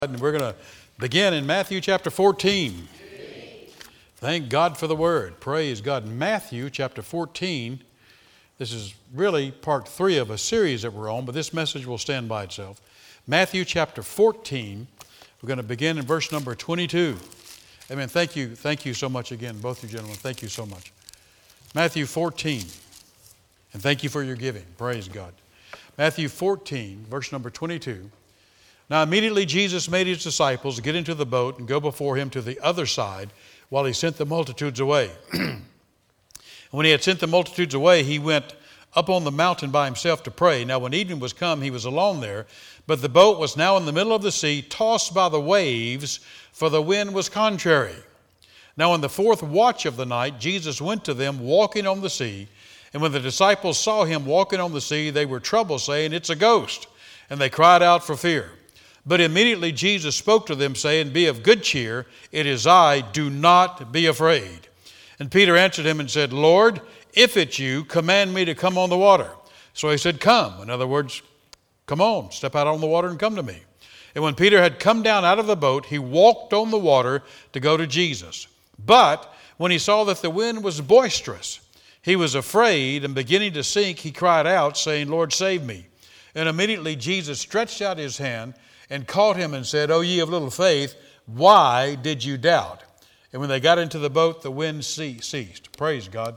And we're going to begin in Matthew chapter 14. Thank God for the word. Praise God. Matthew chapter 14. This is really part 3 of a series that we're on, but this message will stand by itself. Matthew chapter 14. We're going to begin in verse number 22. Amen. Thank you so much again, both you gentlemen. Thank you so much. Matthew 14. And thank you for your giving. Praise God. Matthew 14, verse number 22. Now immediately Jesus made his disciples get into the boat and go before him to the other side while he sent the multitudes away. And when he had sent the multitudes away, he went up on the mountain by himself to pray. Now when evening was come, he was alone there, but the boat was now in the middle of the sea, tossed by the waves, for the wind was contrary. Now in the 4th watch of the night, Jesus went to them walking on the sea. And when the disciples saw him walking on the sea, they were troubled, saying, "It's a ghost." And they cried out for fear. But immediately Jesus spoke to them, saying, "Be of good cheer, it is I, do not be afraid." And Peter answered him and said, "Lord, if it's you, command me to come on the water." So he said, "Come." In other words, come on, step out on the water and come to me. And when Peter had come down out of the boat, he walked on the water to go to Jesus. But when he saw that the wind was boisterous, he was afraid, and beginning to sink, he cried out, saying, "Lord, save me." And immediately Jesus stretched out his hand and caught him and said, "O ye of little faith, why did you doubt?" And when they got into the boat, the wind ceased. Praise God.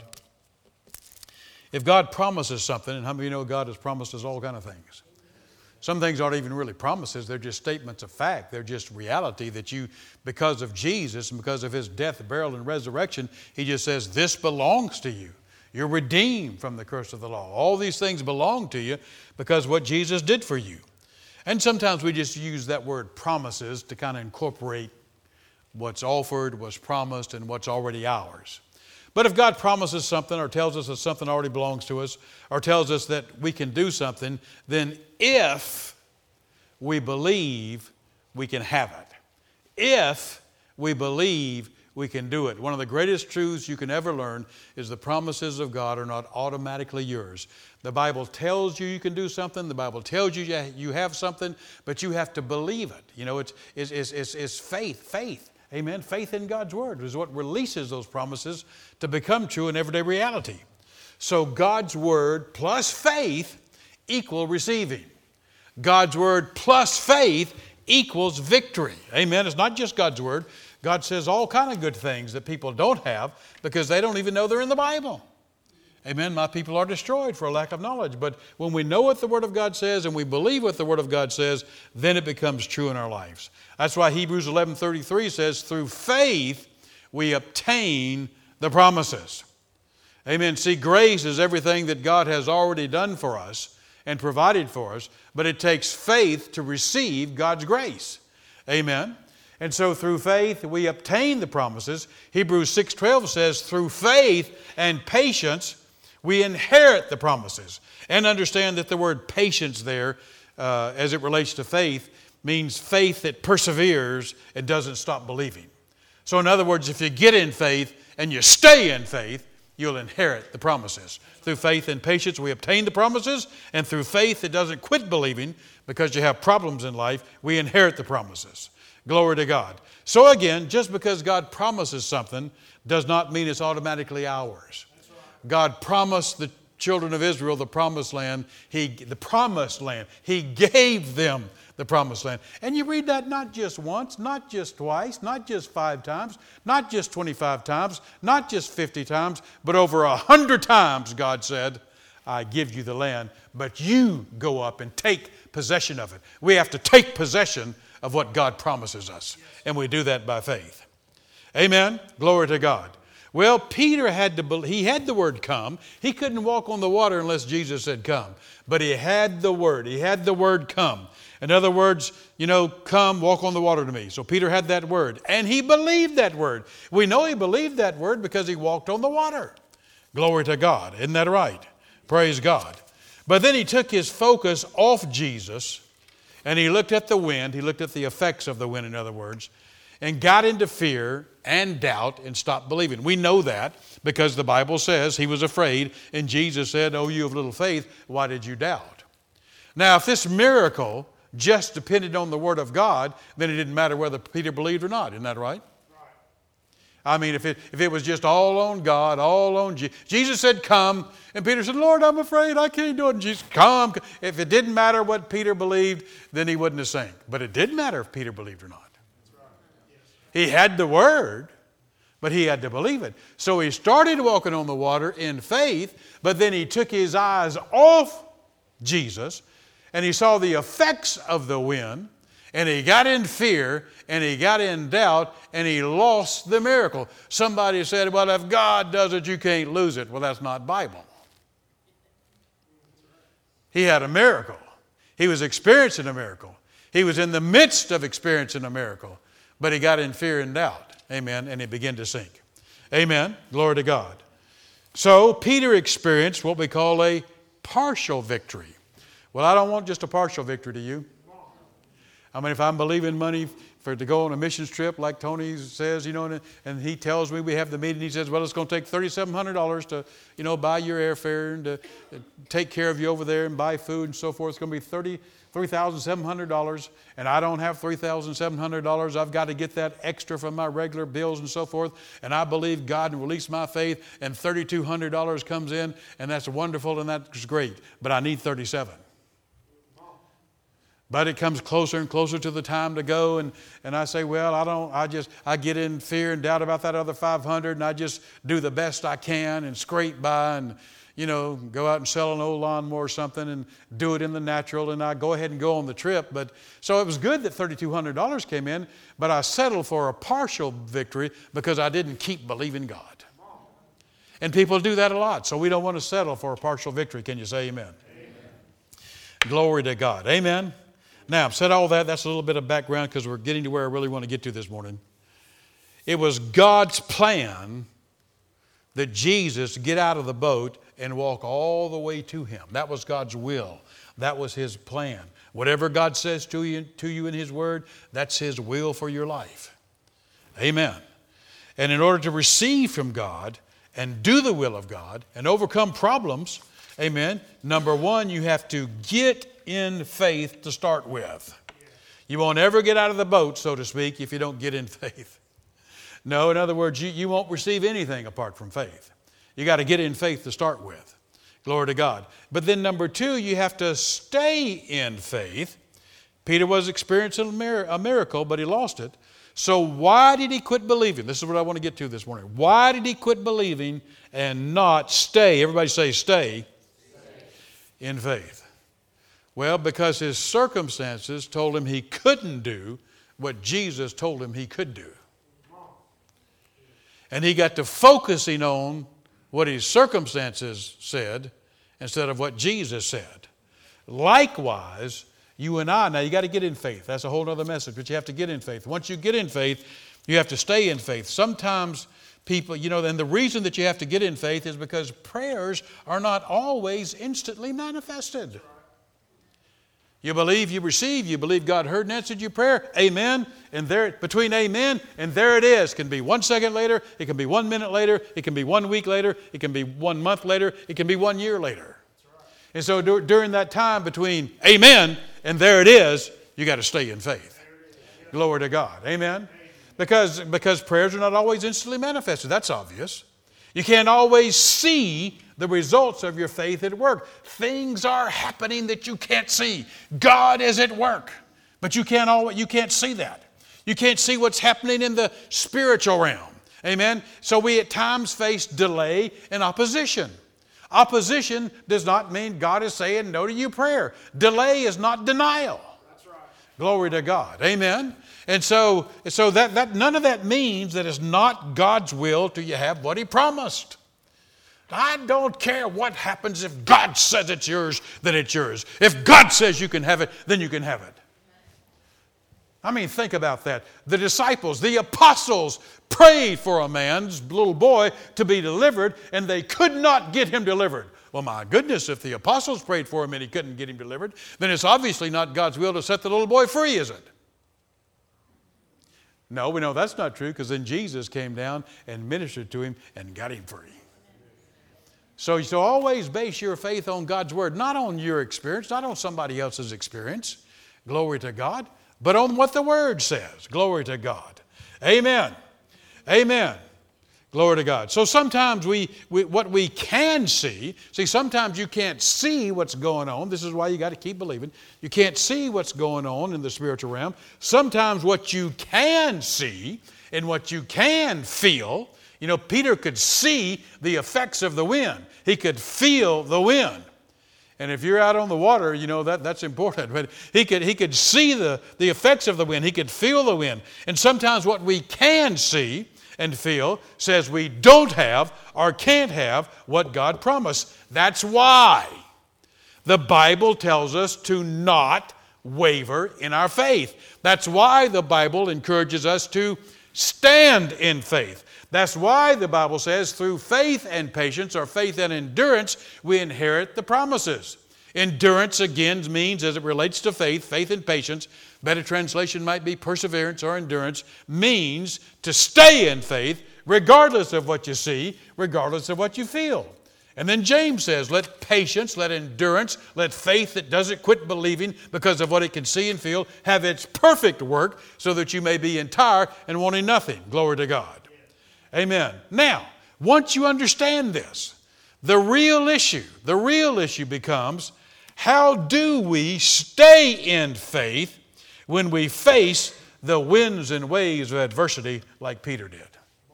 If God promises something, and how many of you know God has promised us all kind of things? Some things aren't even really promises. They're just statements of fact. They're just reality that you, because of Jesus and because of his death, burial, and resurrection, he just says, this belongs to you. You're redeemed from the curse of the law. All these things belong to you because of what Jesus did for you. And sometimes we just use that word promises to kind of incorporate what's offered, what's promised, and what's already ours. But if God promises something or tells us that something already belongs to us or tells us that we can do something, then if we believe, we can have it. If we believe, we can do it. One of the greatest truths you can ever learn is the promises of God are not automatically yours. The Bible tells you you can do something. The Bible tells you you have something, but you have to believe it. You know, it's faith. Amen. Faith in God's Word is what releases those promises to become true in everyday reality. So God's Word plus faith equal receiving. God's Word plus faith equals victory. Amen. It's not just God's Word. God says all kind of good things that people don't have because they don't even know they're in the Bible. Amen. My people are destroyed for a lack of knowledge. But when we know what the Word of God says and we believe what the Word of God says, then it becomes true in our lives. That's why Hebrews 11:33 says, through faith we obtain the promises. Amen. See, grace is everything that God has already done for us and provided for us, but it takes faith to receive God's grace. Amen. And so through faith we obtain the promises. Hebrews 6:12 says, through faith and patience we inherit the promises. And understand that the word patience there, as it relates to faith, means faith that perseveres and doesn't stop believing. So in other words, if you get in faith and you stay in faith, you'll inherit the promises. Through faith and patience we obtain the promises, and through faith that doesn't quit believing because you have problems in life, we inherit the promises. Glory to God. So again, just because God promises something does not mean it's automatically ours. God promised the children of Israel the promised land. He gave them the promised land. And you read that not just once, not just twice, not just 5 times, not just 25 times, not just 50 times, but over 100 times God said, I give you the land, but you go up and take possession of it. We have to take possession of what God promises us. And we do that by faith. Amen. Glory to God. Well, Peter had to believe. He had the word come. He couldn't walk on the water unless Jesus said come. But he had the word. He had the word come. In other words, come, walk on the water to me. So Peter had that word. And he believed that word. We know he believed that word because he walked on the water. Glory to God. Isn't that right? Praise God. But then he took his focus off Jesus. And he looked at the wind. He looked at the effects of the wind, in other words, and got into fear and doubt and stopped believing. We know that because the Bible says he was afraid, and Jesus said, "Oh, you of little faith, why did you doubt?" Now, if this miracle just depended on the Word of God, then it didn't matter whether Peter believed or not. Isn't that right? I mean, if it was just all on God, all on Jesus. Jesus said, come. And Peter said, Lord, I'm afraid I can't do it. And Jesus, come. If it didn't matter what Peter believed, then he wouldn't have sank. But it did matter if Peter believed or not. He had the Word, but he had to believe it. So he started walking on the water in faith, but then he took his eyes off Jesus, and he saw the effects of the wind, and he got in fear, and he got in doubt, and he lost the miracle. Somebody said, well, if God does it, you can't lose it. Well, that's not Bible. He had a miracle. He was experiencing a miracle. He was in the midst of experiencing a miracle, but he got in fear and doubt. Amen. And he began to sink. Amen. Glory to God. So Peter experienced what we call a partial victory. Well, I don't want just a partial victory, do you? I mean, if I'm believing money to go on a missions trip, like Tony says, and he tells me we have the meeting, he says, well, it's going to take $3,700 to, buy your airfare and to take care of you over there and buy food and so forth. It's going to be $3,700, and I don't have $3,700. I've got to get that extra from my regular bills and so forth, and I believe God and release my faith, and $3,200 comes in, and that's wonderful and that's great, but I need $37,000. But it comes closer and closer to the time to go, and I say, well, I get in fear and doubt about that other $500, and I just do the best I can and scrape by and, go out and sell an old lawnmower or something and do it in the natural, and I go ahead and go on the trip. But so it was good that $3,200 came in, but I settled for a partial victory because I didn't keep believing God. And people do that a lot, so we don't want to settle for a partial victory. Can you say amen? Amen. Glory to God. Amen. Now, I've said all that. That's a little bit of background because we're getting to where I really want to get to this morning. It was God's plan that Jesus get out of the boat and walk all the way to Him. That was God's will. That was His plan. Whatever God says to you in His Word, that's His will for your life. Amen. And in order to receive from God and do the will of God and overcome problems, amen, number one, you have to get in faith to start with. You won't ever get out of the boat, so to speak, if you don't get in faith. No, in other words, you won't receive anything apart from faith. You got to get in faith to start with. Glory to God. But then number two, you have to stay in faith. Peter was experiencing a miracle, but he lost it. So why did he quit believing? This is what I want to get to this morning. Why did he quit believing and not stay? Everybody say stay in faith. Well, because his circumstances told him he couldn't do what Jesus told him he could do. And he got to focusing on what his circumstances said instead of what Jesus said. Likewise, you and I, now you got to get in faith. That's a whole other message, but you have to get in faith. Once you get in faith, you have to stay in faith. Sometimes people, and the reason that you have to get in faith is because prayers are not always instantly manifested. You believe, you receive, you believe God heard and answered your prayer. Amen. And there, between amen and there it is. It can be 1 second later. It can be 1 minute later. It can be 1 week later. It can be 1 month later. It can be 1 year later. And so during that time between amen and there it is, you got to stay in faith. Glory to God. Amen. Because prayers are not always instantly manifested. That's obvious. You can't always see the results of your faith at work. Things are happening that you can't see. God is at work, but you can't see that. You can't see what's happening in the spiritual realm. Amen? So we at times face delay and opposition. Opposition does not mean God is saying no to your prayer. Delay is not denial. That's right. Glory to God. Amen? And so that none of that means that it's not God's will till you have what He promised. I don't care what happens. If God says it's yours, then it's yours. If God says you can have it, then you can have it. I mean, think about that. The disciples, the apostles prayed for a man's little boy to be delivered, and they could not get him delivered. Well, my goodness, if the apostles prayed for him and he couldn't get him delivered, then it's obviously not God's will to set the little boy free, is it? No, we know that's not true, because then Jesus came down and ministered to him and got him free. So always base your faith on God's Word, not on your experience, not on somebody else's experience. Glory to God. But on what the Word says. Glory to God. Amen. Amen. Glory to God. So sometimes what we can see, sometimes you can't see what's going on. This is why you got to keep believing. You can't see what's going on in the spiritual realm. Sometimes what you can see and what you can feel, Peter could see the effects of the wind. He could feel the wind. And if you're out on the water, that's important. But he could see the effects of the wind. He could feel the wind. And sometimes what we can see and feel says we don't have or can't have what God promised. That's why the Bible tells us to not waver in our faith. That's why the Bible encourages us to stand in faith. That's why the Bible says through faith and patience, or faith and endurance, we inherit the promises. Endurance again means, as it relates to faith and patience, better translation might be perseverance or endurance, means to stay in faith regardless of what you see, regardless of what you feel. And then James says, let patience, let endurance, let faith that doesn't quit believing because of what it can see and feel have its perfect work so that you may be entire and wanting nothing. Glory to God. Amen. Now, once you understand this, the real issue becomes, how do we stay in faith when we face the winds and waves of adversity like Peter did?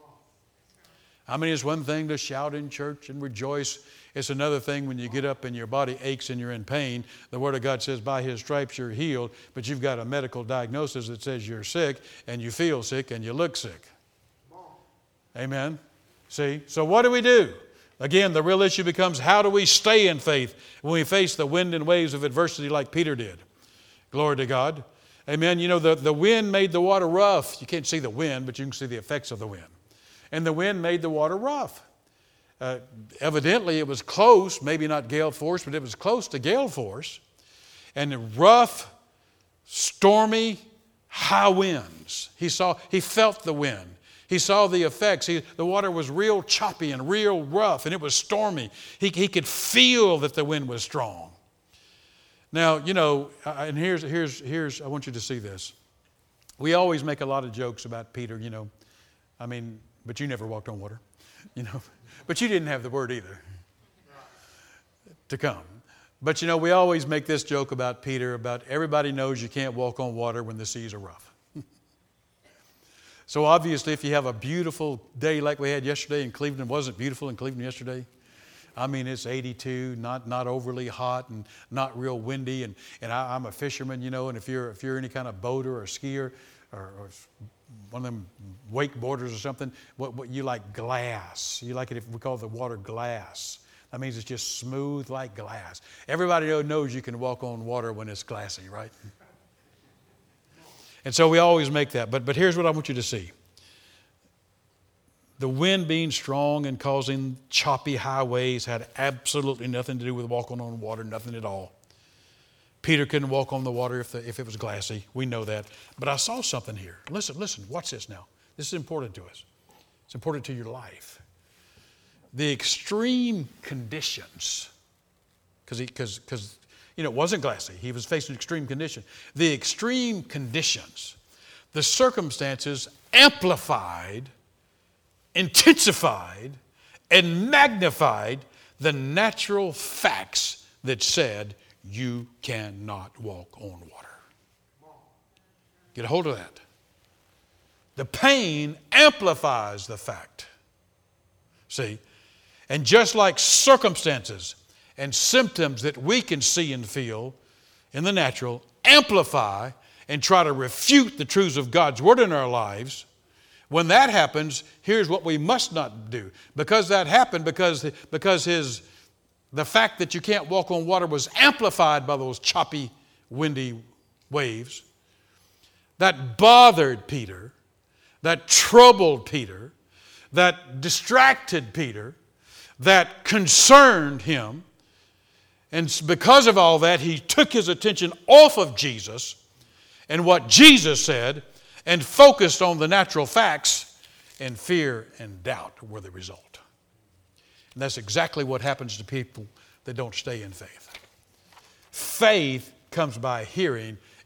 I mean, it's one thing to shout in church and rejoice. It's another thing when you get up and your body aches and you're in pain. The Word of God says, by His stripes you're healed, but you've got a medical diagnosis that says you're sick and you feel sick and you look sick. Amen. See? So what do? Again, the real issue becomes, how do we stay in faith when we face the wind and waves of adversity like Peter did? Glory to God. Amen. The wind made the water rough. You can't see the wind, but you can see the effects of the wind. And the wind made the water rough. Evidently, it was close, maybe not gale force, but it was close to gale force. And the rough, stormy, high winds. He felt the wind. He saw the effects. The water was real choppy and real rough, and it was stormy. He could feel that the wind was strong. Now, and here's I want you to see this. We always make a lot of jokes about Peter, but you never walked on water, But you didn't have the word either to come. But, we always make this joke about Peter, about everybody knows you can't walk on water when the seas are rough. So obviously, if you have a beautiful day like we had yesterday in Cleveland, wasn't beautiful in Cleveland yesterday? It's 82, not overly hot and not real windy. And I'm a fisherman, and if you're any kind of boater or skier or one of them wakeboarders or something, what you like glass. You like it, if we call the water glass. That means it's just smooth like glass. Everybody knows you can walk on water when it's glassy, right? And so we always make that. But here's what I want you to see. The wind being strong and causing choppy highways had absolutely nothing to do with walking on water, nothing at all. Peter couldn't walk on the water if it was glassy. We know that. But I saw something here. Listen, watch this now. This is important to us. It's important to your life. The extreme conditions, because it wasn't glassy. He was facing extreme conditions. The extreme conditions, the circumstances amplified, intensified, and magnified the natural facts that said you cannot walk on water. Get a hold of that. The pain amplifies the fact. See? And just like circumstances and symptoms that we can see and feel in the natural amplify and try to refute the truths of God's Word in our lives, when that happens, here's what we must not do. Because that happened, because the fact that you can't walk on water was amplified by those choppy, windy waves, that bothered Peter, that troubled Peter, that distracted Peter, that concerned him. And because of all that, he took his attention off of Jesus and what Jesus said and focused on the natural facts, and fear and doubt were the result. And that's exactly what happens to people that don't stay in faith. Faith comes by hearing,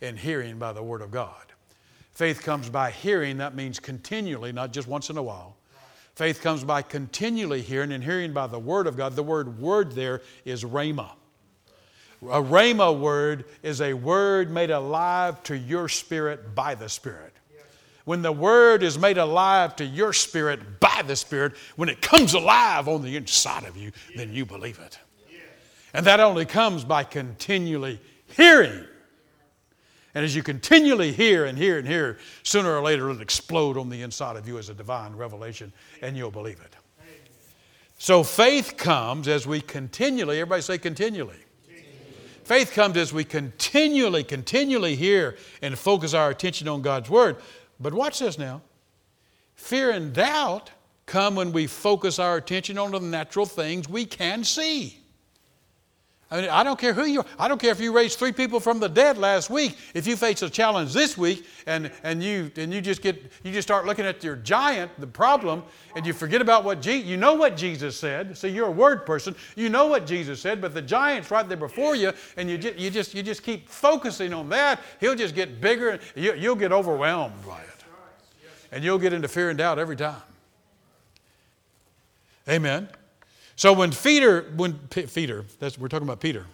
and hearing by the Word of God. Faith comes by hearing. That means continually, not just once in a while. Faith comes by continually hearing and hearing by the Word of God. The word there is rhema. A rhema word is a word made alive to your spirit by the Spirit. When the Word is made alive to your spirit by the Spirit, when it comes alive on the inside of you, then you believe it. And that only comes by continually hearing. And as you continually hear and hear and hear, sooner or later it'll explode on the inside of you as a divine revelation, and you'll believe it. So faith comes as we continually, everybody say continually. Faith comes as we continually hear and focus our attention on God's Word. But watch this now. Fear and doubt come when we focus our attention on the natural things we can see. I mean, I don't care who you are. I don't care if you raised 3 people from the dead last week. If you face a challenge this week and you just start looking at your giant, the problem, and you forget about what you know what Jesus said. See, you're a word person. You know what Jesus said, but the giant's right there before you, and you just keep focusing on that. He'll just get bigger, and you'll get overwhelmed by it, and you'll get into fear and doubt every time. Amen. So we're talking about Peter.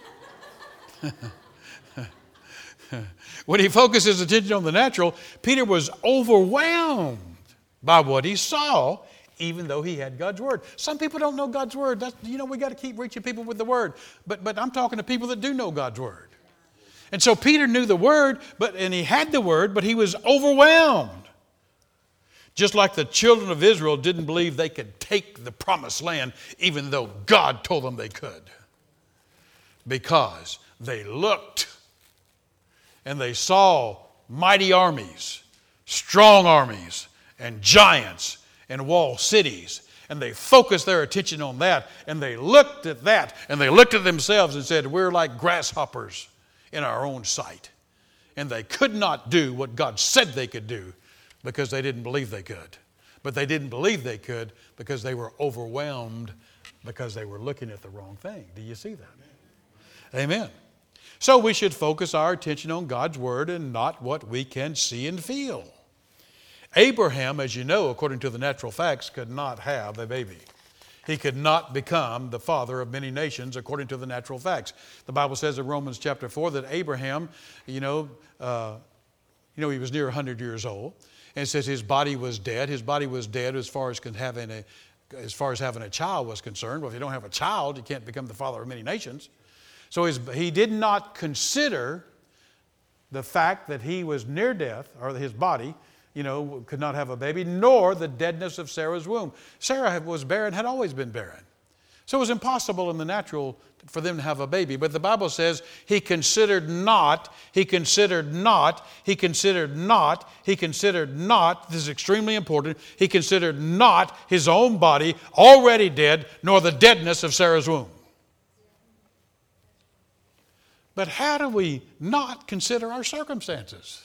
When he focused his attention on the natural, Peter was overwhelmed by what he saw, even though he had God's Word. Some people don't know God's Word. We got to keep reaching people with the Word. But I'm talking to people that do know God's Word. And so Peter knew the Word, and he had the Word, but he was overwhelmed. Just like the children of Israel didn't believe they could take the promised land even though God told them they could. Because they looked and they saw mighty armies, strong armies, and giants and walled cities. And they focused their attention on that, and they looked at that, and they looked at themselves and said, we're like grasshoppers in our own sight. And they could not do what God said they could do, because they didn't believe they could. But they didn't believe they could because they were overwhelmed because they were looking at the wrong thing. Do you see that? Amen. So we should focus our attention on God's Word and not what we can see and feel. Abraham, as you know, according to the natural facts, could not have a baby. He could not become the father of many nations according to the natural facts. The Bible says in Romans chapter 4 that Abraham, he was near 100 years old. And it says his body was dead. His body was dead as far as having a child was concerned. Well, if you don't have a child, you can't become the father of many nations. So he did not consider the fact that he was near death, or his body, could not have a baby, nor the deadness of Sarah's womb. Sarah was barren, had always been barren. So it was impossible in the natural for them to have a baby. But the Bible says he considered not, this is extremely important, he considered not his own body already dead, nor the deadness of Sarah's womb. But how do we not consider our circumstances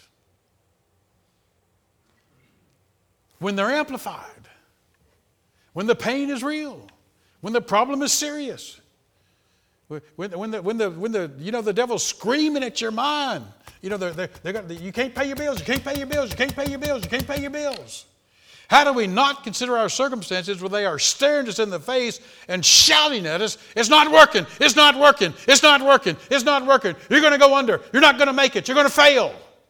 when they're amplified, when the pain is real, when the problem is serious, when the devil's screaming at your mind, you can't pay your bills, you can't pay your bills, you can't pay your bills, you can't pay your bills. How do we not consider our circumstances when they are staring us in the face and shouting at us, it's not working, it's not working, it's not working, it's not working, you're going to go under, you're not going to make it, you're going to fail.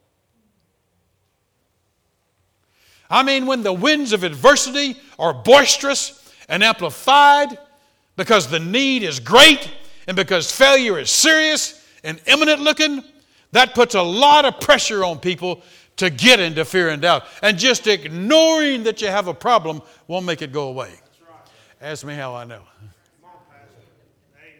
I mean, when the winds of adversity are boisterous and amplified because the need is great and because failure is serious and imminent looking, that puts a lot of pressure on people to get into fear and doubt. And just ignoring that you have a problem won't make it go away. That's right. Ask me how I know. Come on, Pastor. Amen.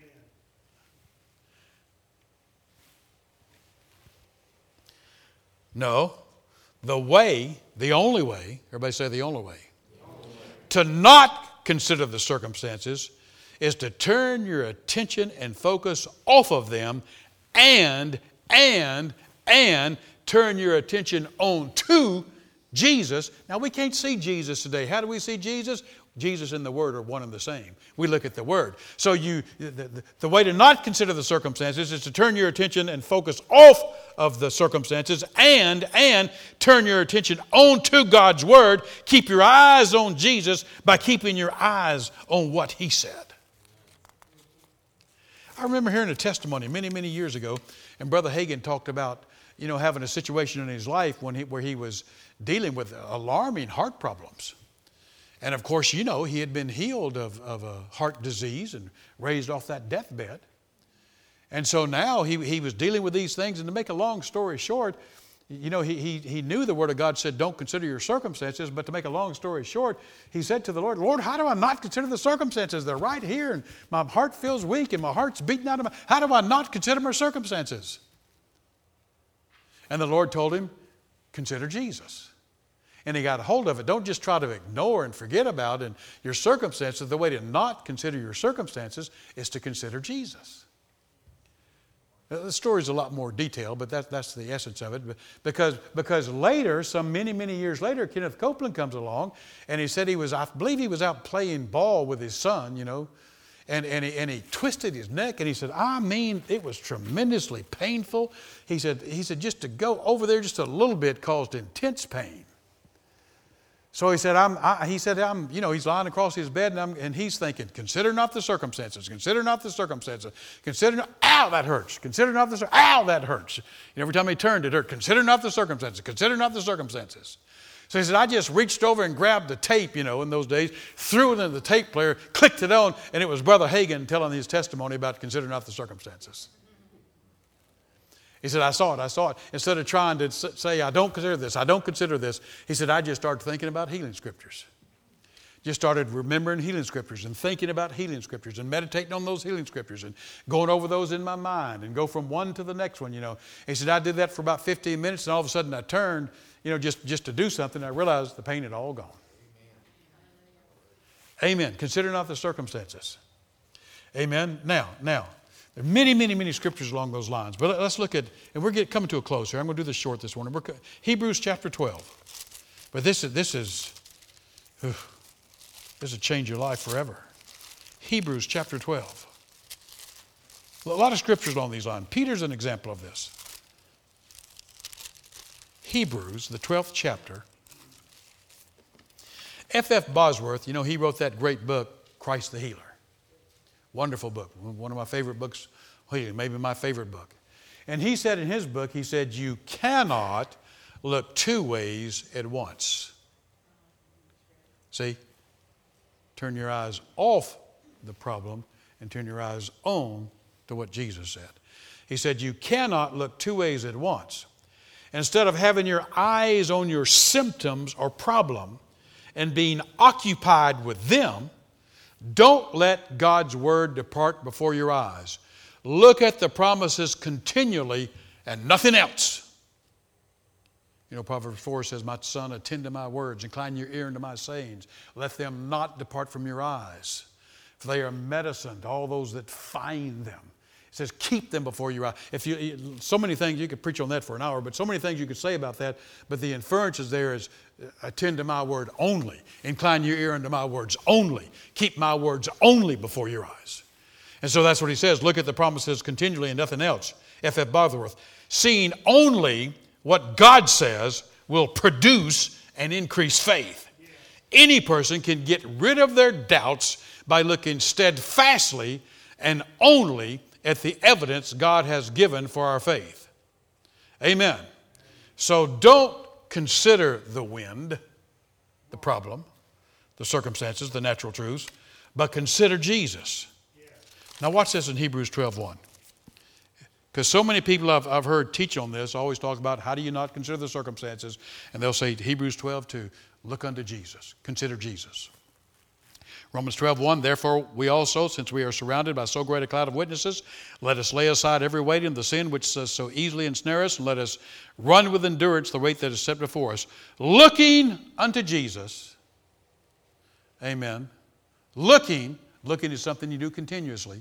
No, the only way, everybody say the only way, to not consider the circumstances is to turn your attention and focus off of them and turn your attention on to Jesus. Now, we can't see Jesus today. How do we see Jesus? Jesus and the Word are one and the same. We look at the Word. So the way to not consider the circumstances is to turn your attention and focus off of the circumstances and turn your attention on to God's Word. Keep your eyes on Jesus by keeping your eyes on what He said. I remember hearing a testimony many, many years ago, and Brother Hagin talked about, having a situation in his life where he was dealing with alarming heart problems. And of course, he had been healed of a heart disease and raised off that deathbed. And so now he was dealing with these things. And to make a long story short, he knew the Word of God said, don't consider your circumstances. But to make a long story short, he said to the Lord, Lord, how do I not consider the circumstances? They're right here, and my heart feels weak, and my heart's beating out of my... How do I not consider my circumstances? And the Lord told him, consider Jesus. And he got a hold of it. Don't just try to ignore and forget about your circumstances. The way to not consider your circumstances is to consider Jesus. The story's a lot more detailed, but that's the essence of it. Because later, many, many years later, Kenneth Copeland comes along, and he said I believe he was out playing ball with his son, and he twisted his neck, and he said, it was tremendously painful. He said just to go over there just a little bit caused intense pain. So he said, he's lying across his bed, and he's thinking, consider not the circumstances, consider not the circumstances, ow, that hurts, consider not the, ow, that hurts. Every time he turned, it hurt, consider not the circumstances, consider not the circumstances. So he said, I just reached over and grabbed the tape, in those days, threw it into the tape player, clicked it on, and it was Brother Hagin telling his testimony about consider not the circumstances. He said, I saw it. Instead of trying to say, I don't consider this, he said, I just started thinking about healing scriptures. Just started remembering healing scriptures and thinking about healing scriptures and meditating on those healing scriptures and going over those in my mind and go from one to the next one, He said, I did that for about 15 minutes, and all of a sudden I turned, just to do something, and I realized the pain had all gone. Amen. Consider not the circumstances. Amen. Now, there are many, many, many scriptures along those lines. But let's look at, and we're coming to a close here. I'm going to do this short this morning. Hebrews chapter 12. But this will change your life forever. Hebrews chapter 12. A lot of scriptures along these lines. Peter's an example of this. Hebrews, the 12th chapter. F.F. Bosworth, he wrote that great book, Christ the Healer. Wonderful book. One of my favorite books, maybe my favorite book. And he said in his book, you cannot look two ways at once. See? Turn your eyes off the problem and turn your eyes on to what Jesus said. He said, you cannot look two ways at once. Instead of having your eyes on your symptoms or problem and being occupied with them, don't let God's Word depart before your eyes. Look at the promises continually and nothing else. Proverbs 4 says, my son, attend to my words, incline your ear unto my sayings. Let them not depart from your eyes, for they are medicine to all those that find them. It says, keep them before your eyes. So many things, you could preach on that for an hour, but so many things you could say about that. But the inference is there is, attend to my word only. Incline your ear unto my words only. Keep my words only before your eyes. And so that's what he says. Look at the promises continually and nothing else. F.F. Bosworth. Seeing only what God says will produce and increase faith. Any person can get rid of their doubts by looking steadfastly and only at the evidence God has given for our faith. Amen. So don't consider the wind, the problem, the circumstances, the natural truths, but consider Jesus. Now watch this in Hebrews 12:1. Because so many people I've heard teach on this always talk about how do you not consider the circumstances, and they'll say Hebrews 12:2, look unto Jesus, consider Jesus. Romans 12:1, therefore we also, since we are surrounded by so great a cloud of witnesses, let us lay aside every weight and the sin which does so easily ensnare us, and let us run with endurance the race that is set before us, looking unto Jesus. Amen. Looking is something you do continuously.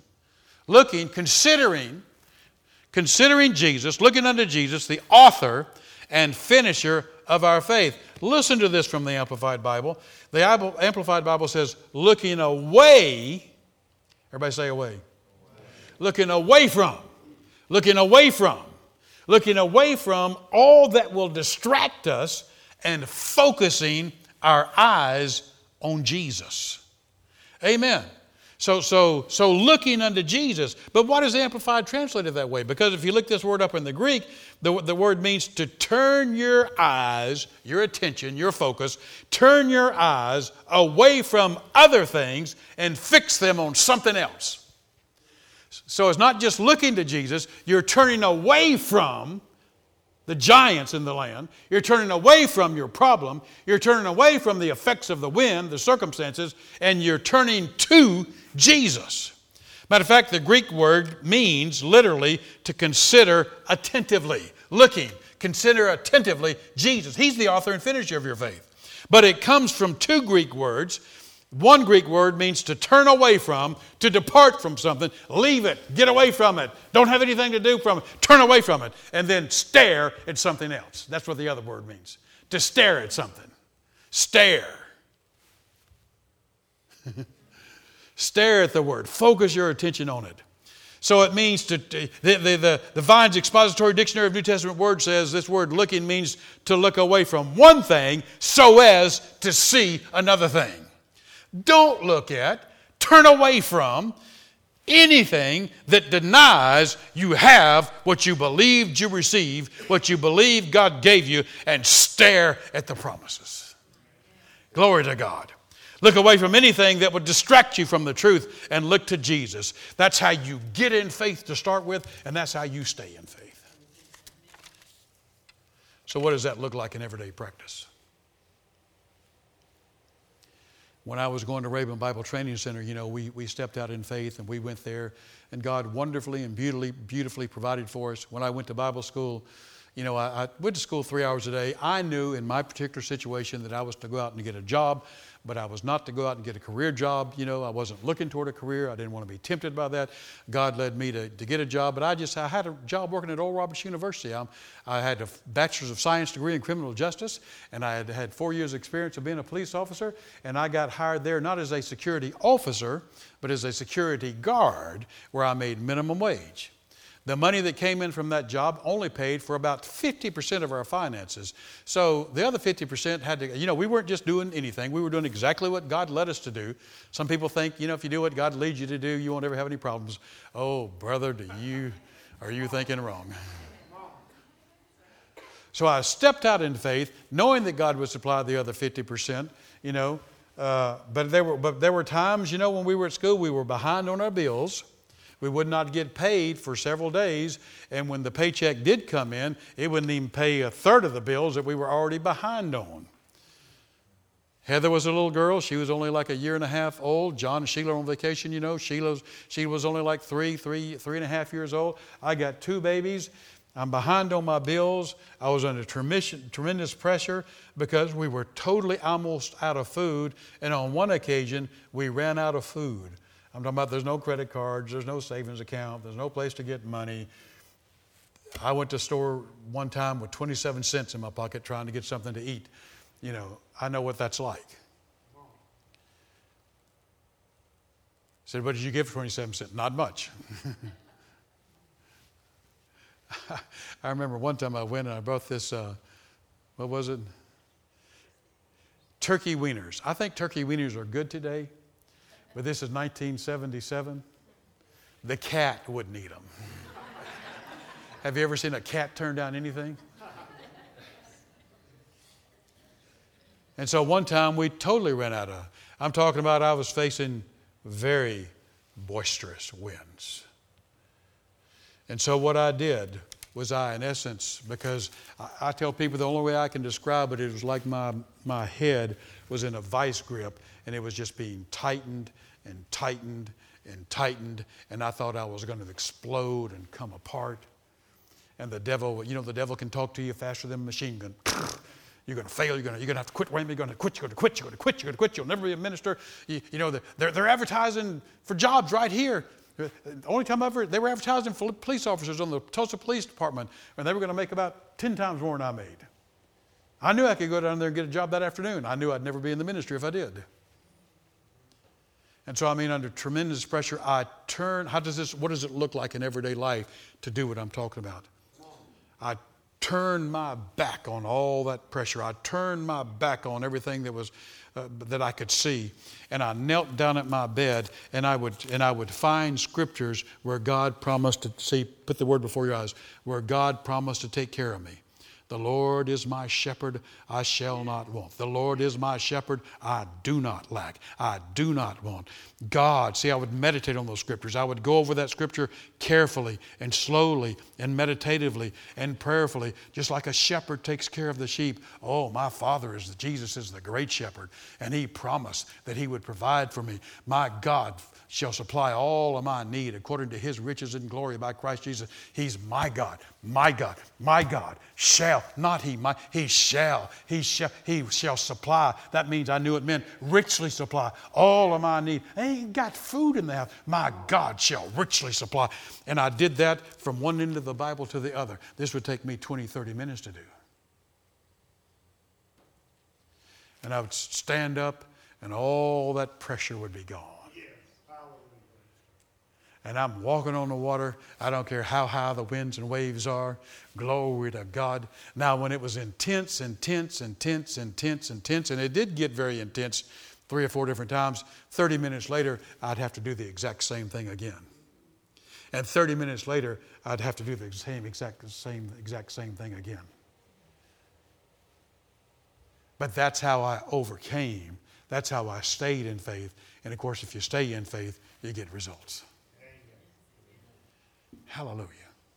Considering Jesus, looking unto Jesus, the author and finisher of our faith. Listen to this from the Amplified Bible. The Amplified Bible says, looking away. Everybody say away. Looking away from. Looking away from. Looking away from all that will distract us and focusing our eyes on Jesus. Amen. So looking unto Jesus. But why does the Amplified translate it that way? Because if you look this word up in the Greek, the word means to turn your eyes, your attention, your focus, turn your eyes away from other things and fix them on something else. So it's not just looking to Jesus, you're turning away from the giants in the land. You're turning away from your problem. You're turning away from the effects of the wind, the circumstances, and you're turning to Jesus. Matter of fact, the Greek word means literally to consider attentively. Looking, consider attentively Jesus. He's the author and finisher of your faith. But it comes from two Greek words. One Greek word means to turn away from, to depart from something, leave it, get away from it, don't have anything to do from it, turn away from it, and then stare at something else. That's what the other word means, to stare at something. Stare. Stare at the word. Focus your attention on it. So it means the Vine's Expository Dictionary of New Testament Words says this word looking means to look away from one thing so as to see another thing. Don't look at, turn away from anything that denies you have what you believed you received, what you believe God gave you, and stare at the promises. Glory to God. Look away from anything that would distract you from the truth and look to Jesus. That's how you get in faith to start with, and that's how you stay in faith. So what does that look like in everyday practice? When I was going to Raven Bible Training Center, we stepped out in faith and we went there, and God wonderfully and beautifully provided for us. When I went to Bible school, I went to school 3 hours a day. I knew in my particular situation that I was to go out and get a job, but I was not to go out and get a career job. I wasn't looking toward a career. I didn't want to be tempted by that. God led me to get a job, but I had a job working at Oral Roberts University. I had a Bachelor's of Science degree in criminal justice, and I had 4 years' experience of being a police officer, and I got hired there not as a security officer, but as a security guard where I made minimum wage. The money that came in from that job only paid for about 50% of our finances. So the other 50% had to, we weren't just doing anything. We were doing exactly what God led us to do. Some people think, if you do what God leads you to do, you won't ever have any problems. Oh, brother, are you thinking wrong? So I stepped out in faith, knowing that God would supply the other 50%, but there were times, when we were at school, we were behind on our bills. We would not get paid for several days, and when the paycheck did come in, it wouldn't even pay a third of the bills that we were already behind on. Heather was a little girl. She was only like a year and a half old. John and Sheila on vacation, she was only like three and a half years old. I got 2 babies. I'm behind on my bills. I was under tremendous pressure because we were totally almost out of food, and on one occasion, we ran out of food. I'm talking about there's no credit cards, there's no savings account, there's no place to get money. I went to the store one time with 27 cents in my pocket trying to get something to eat. I know what that's like. I said, what did you give for 27 cents? Not much. I remember one time I went and I brought this, what was it? Turkey wieners. I think turkey wieners are good today. But this is 1977. The cat wouldn't eat them. Have you ever seen a cat turn down anything? And so one time we totally ran out of, I'm talking about I was facing very boisterous winds. And so what I did was in essence, because I tell people the only way I can describe it, it was like my head was in a vice grip and it was just being tightened and tightened and tightened, and I thought I was going to explode and come apart. And the devil, the devil can talk to you faster than a machine gun. You're going to fail. You're going to have to quit. You're going to quit. You're going to quit. You're going to quit. You're going to quit. You'll never be a minister. They're advertising for jobs right here. The only time they were advertising for police officers on the Tulsa Police Department, and they were going to make about 10 times more than I made. I knew I could go down there and get a job that afternoon. I knew I'd never be in the ministry if I did. And so, under tremendous pressure, what does it look like in everyday life to do what I'm talking about? I turned my back on all that pressure. I turned my back on everything that I could see. And I knelt down at my bed, and I would find scriptures where God promised to put the word before your eyes, where God promised to take care of me. The Lord is my shepherd, I shall not want. The Lord is my shepherd, I do not lack. I do not want. God, I would meditate on those scriptures. I would go over that scripture carefully and slowly and meditatively and prayerfully, just like a shepherd takes care of the sheep. Oh, my Father Jesus is the great shepherd, and He promised that He would provide for me. My God shall supply all of my need according to His riches and glory by Christ Jesus. He's my God, my God, my God. Shall, not He shall supply. That means I knew it meant richly supply all of my need. I ain't got food in the house. My God shall richly supply. And I did that from one end of the Bible to the other. This would take me 20, 30 minutes to do. And I would stand up and all that pressure would be gone. And I'm walking on the water. I don't care how high the winds and waves are. Glory to God. Now, when it was intense, and it did get very intense 3 or 4 different times, 30 minutes later, I'd have to do the exact same thing again. And 30 minutes later, I'd have to do the exact same thing again. But that's how I overcame. That's how I stayed in faith. And of course, if you stay in faith, you get results. Hallelujah.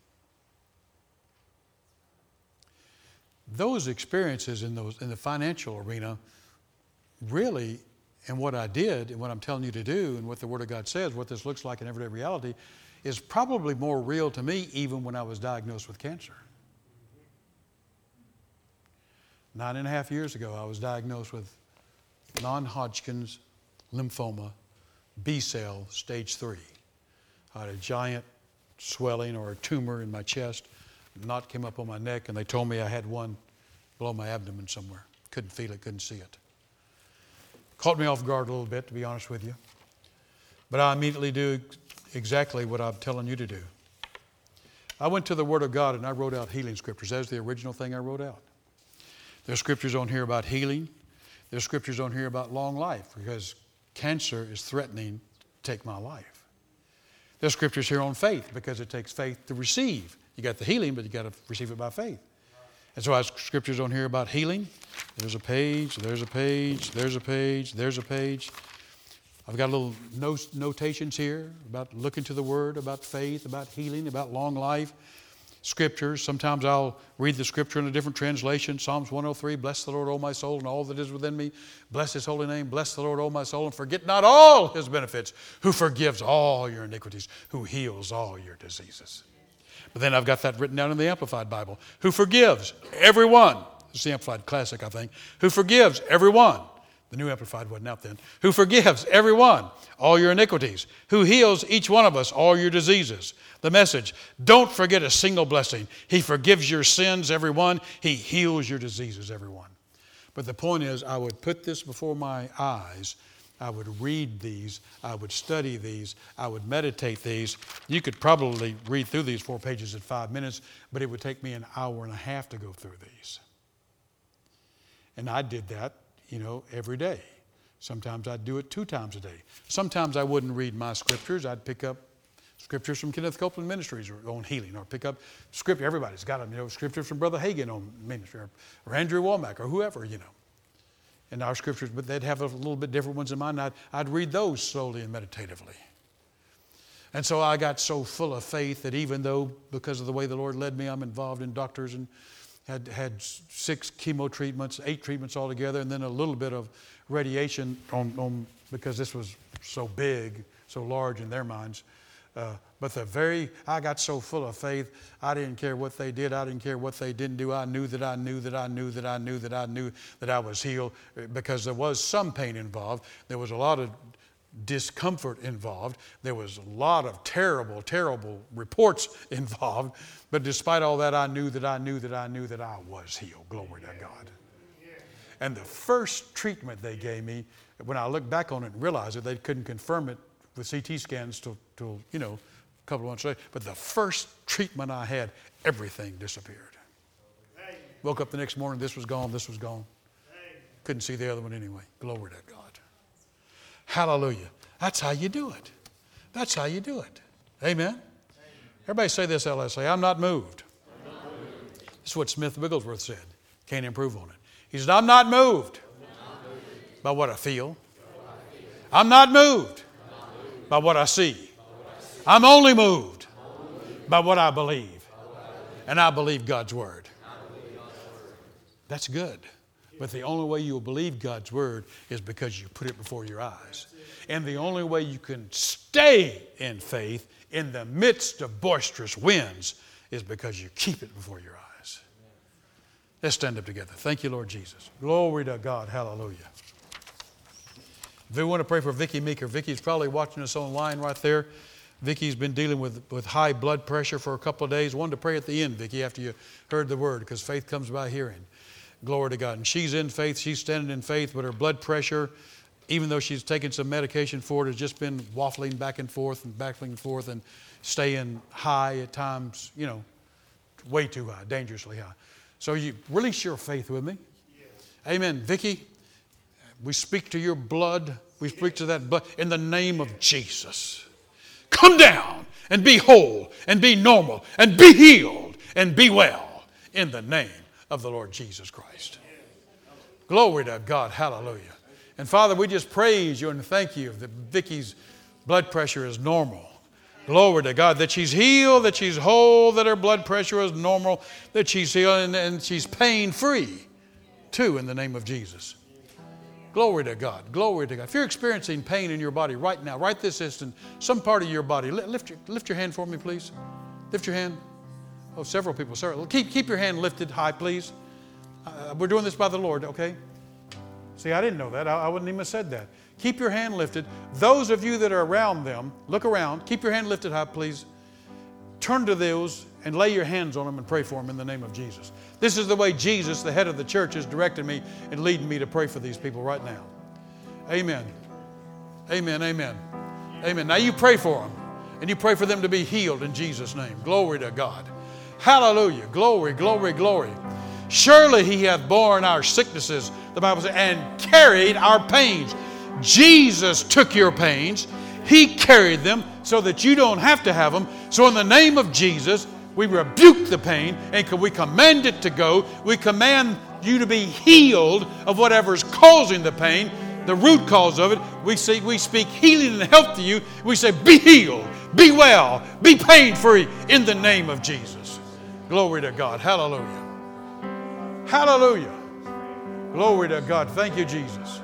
Those experiences in the financial arena really, and what I did and what I'm telling you to do and what the Word of God says, what this looks like in everyday reality, is probably more real to me even when I was diagnosed with cancer. 9.5 years ago, I was diagnosed with non-Hodgkin's lymphoma, B-cell, stage 3. I had a giant swelling or a tumor in my chest. A knot came up on my neck, and they told me I had one below my abdomen somewhere. Couldn't feel it, couldn't see it. Caught me off guard a little bit, to be honest with you. But I immediately do exactly what I'm telling you to do. I went to the Word of God and I wrote out healing scriptures. That's the original thing I wrote out. There's scriptures on here about healing. There's scriptures on here about long life, because cancer is threatening to take my life. There's scriptures here on faith, because it takes faith to receive. You got the healing, but you got to receive it by faith. And so I have scriptures on here about healing. There's a page, there's a page, there's a page, there's a page. I've got little notations here about looking to the Word, about faith, about healing, about long life. Scriptures. Sometimes I'll read the scripture in a different translation. Psalms 103, bless the Lord, O my soul, and all that is within me. Bless His holy name. Bless the Lord, O my soul, and forget not all His benefits, who forgives all your iniquities, who heals all your diseases. But then I've got that written down in the Amplified Bible. Who forgives everyone. It's the Amplified Classic, I think. Who forgives everyone. The New Amplified wasn't out then. Who forgives everyone all your iniquities. Who heals each one of us all your diseases. The Message, don't forget a single blessing. He forgives your sins, every one. He heals your diseases, every one. But the point is, I would put this before my eyes. I would read these. I would study these. I would meditate these. You could probably read through these 4 pages in 5 minutes, but it would take me an hour and a half to go through these. And I did that, every day. Sometimes I'd do it 2 times a day. Sometimes I wouldn't read my scriptures. I'd pick up scriptures from Kenneth Copeland Ministries on healing, or pick up scripture. Everybody's got them, scriptures from Brother Hagin on ministry, or Andrew Womack, or whoever, And our scriptures, but they'd have a little bit different ones in mind. I'd read those slowly and meditatively. And so I got so full of faith that even though, because of the way the Lord led me, I'm involved in doctors and had 6 chemo treatments, 8 treatments altogether, and then a little bit of radiation on because this was so big, so large in their minds. But I got so full of faith, I didn't care what they did. I didn't care what they didn't do. I knew that I knew that I knew that I knew that I knew that I was healed, because there was some pain involved. There was a lot of discomfort involved. There was a lot of terrible, terrible reports involved. But despite all that, I knew that I knew that I knew that I was healed. Glory to God. And the first treatment they gave me, when I look back on it and realize that they couldn't confirm it with CT scans till a couple of months later, but the first treatment I had, everything disappeared. Woke up the next morning, this was gone, this was gone. Couldn't see the other one anyway. Glory to God. Hallelujah. That's how you do it. That's how you do it. Amen. Everybody say this out loud. Say, I'm not moved. This is what Smith Wigglesworth said. Can't improve on it. He said, I'm not moved by what I feel. I'm not moved by what I see. I'm only moved by what I believe. And I believe God's word. That's good. But the only way you'll believe God's word is because you put it before your eyes. And the only way you can stay in faith in the midst of boisterous winds is because you keep it before your eyes. Let's stand up together. Thank you, Lord Jesus. Glory to God. Hallelujah. If we want to pray for Vicki Meeker, Vicki's probably watching us online right there. Vicki's been dealing with high blood pressure for a couple of days. Wanted to pray at the end, Vicki, after you heard the word, because faith comes by hearing. Glory to God. And she's in faith. She's standing in faith, but her blood pressure, even though she's taken some medication for it, has just been waffling back and forth and staying high at times, way too high, dangerously high. So you release your faith with me. Yes. Amen. Vicki, we speak to your blood. We speak to that blood in the name of Jesus. Come down and be whole and be normal and be healed and be well in the name of the Lord Jesus Christ. Glory to God. Hallelujah. And Father, we just praise you and thank you that Vicki's blood pressure is normal. Glory to God, that she's healed, that she's whole, that her blood pressure is normal, that she's healed and she's pain-free too in the name of Jesus. Glory to God. Glory to God. If you're experiencing pain in your body right now, right this instant, some part of your body, lift your hand for me, please. Lift your hand. Oh, several people. Keep your hand lifted high, please. We're doing this by the Lord, okay? See, I didn't know that. I wouldn't even have said that. Keep your hand lifted. Those of you that are around them, look around. Keep your hand lifted high, please. Turn to those and lay your hands on them and pray for them in the name of Jesus. This is the way Jesus, the head of the church, has directed me and leading me to pray for these people right now. Amen. Amen. Amen. Amen. Now you pray for them. And you pray for them to be healed in Jesus' name. Glory to God. Hallelujah. Glory, glory, glory. Surely he hath borne our sicknesses, the Bible says, and carried our pains. Jesus took your pains. He carried them so that you don't have to have them. So in the name of Jesus, we rebuke the pain and we command it to go. We command you to be healed of whatever's causing the pain, the root cause of it. We speak healing and health to you. We say, be healed, be well, be pain-free in the name of Jesus. Glory to God. Hallelujah. Hallelujah. Glory to God. Thank you, Jesus.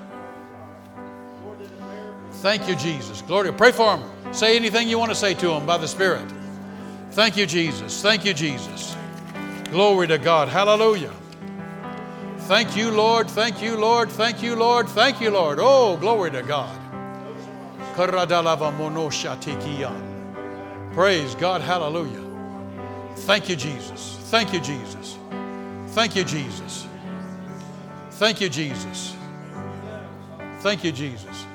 Thank you, Jesus. Glory. Pray for them. Say anything you want to say to them by the Spirit. Thank you, Jesus. Thank you, Jesus. Glory to God. Hallelujah. Thank you, Lord. Thank you, Lord. Thank you, Lord. Thank you, Lord. Oh, glory to God. Praise God. Hallelujah. Thank you, Jesus. Thank you, Jesus. Thank you, Jesus. Thank you, Jesus. Thank you, Jesus.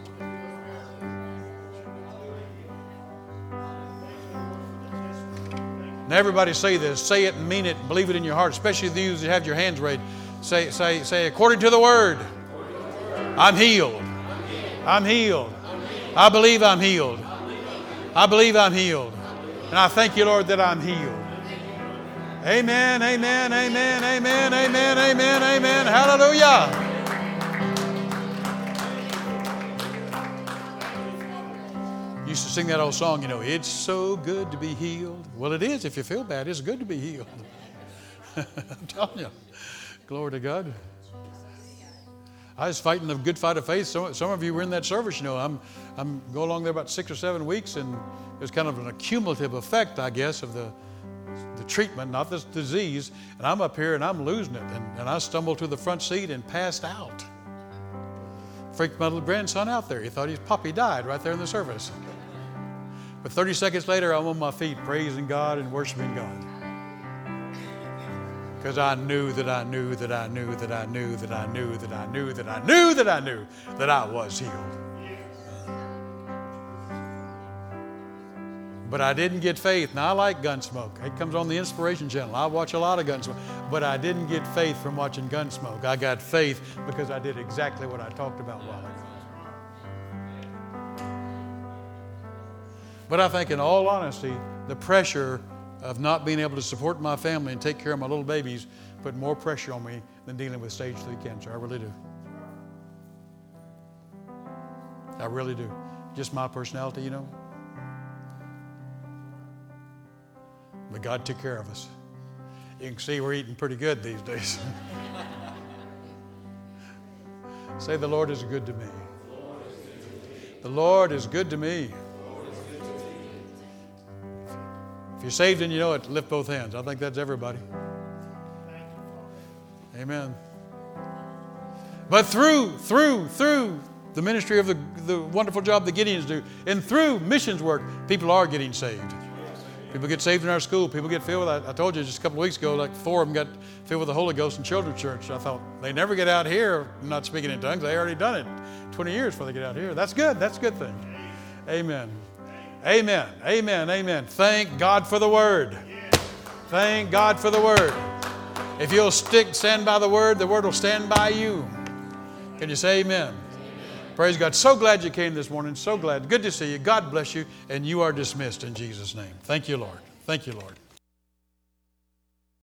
Now everybody say this. Say it and mean it and believe it in your heart, especially those that have your hands raised. Say, according to the word, I'm healed. I'm healed. I believe I'm healed. I believe I'm healed. And I thank you, Lord, that I'm healed. Amen, amen, amen, amen, amen, amen, amen. Hallelujah. Used to sing that old song, it's so good to be healed. Well, it is. If you feel bad, it's good to be healed. I'm telling you. Glory to God. I was fighting the good fight of faith. Some of you were in that service. I'm going along there about 6 or 7 weeks, and there's kind of an accumulative effect, I guess, of the treatment, not this disease. And I'm up here and I'm losing it. And I stumbled to the front seat and passed out. Freaked my little grandson out there. He thought his puppy died right there in the service. But 30 seconds later, I'm on my feet praising God and worshiping God. Because I knew that I knew that I knew that I knew that I knew that I knew that I knew that I knew that I was healed. But I didn't get faith. Now, I like Gunsmoke. It comes on the Inspiration Channel. I watch a lot of Gunsmoke. But I didn't get faith from watching Gunsmoke. I got faith because I did exactly what I talked about a while ago. But I think, in all honesty, the pressure of not being able to support my family and take care of my little babies put more pressure on me than dealing with stage 3 cancer. I really do. I really do. Just my personality, you know. But God took care of us. You can see we're eating pretty good these days. Say, the Lord is good to me. The Lord is good to me. If you're saved and you know it, lift both hands. I think that's everybody. Amen. But through the ministry of the wonderful job the Gideons do, and through missions work, people are getting saved. People get saved in our school. People get filled with, I told you just a couple of weeks ago, like 4 of them got filled with the Holy Ghost in children's church. I thought, they never get out here not speaking in tongues. They already done it 20 years before they get out here. That's good. That's a good thing. Amen. Amen. Amen. Amen. Thank God for the Word. Thank God for the Word. If you'll stand by the Word will stand by you. Can you say amen? Praise God. So glad you came this morning. So glad. Good to see you. God bless you. And you are dismissed in Jesus' name. Thank you, Lord. Thank you, Lord.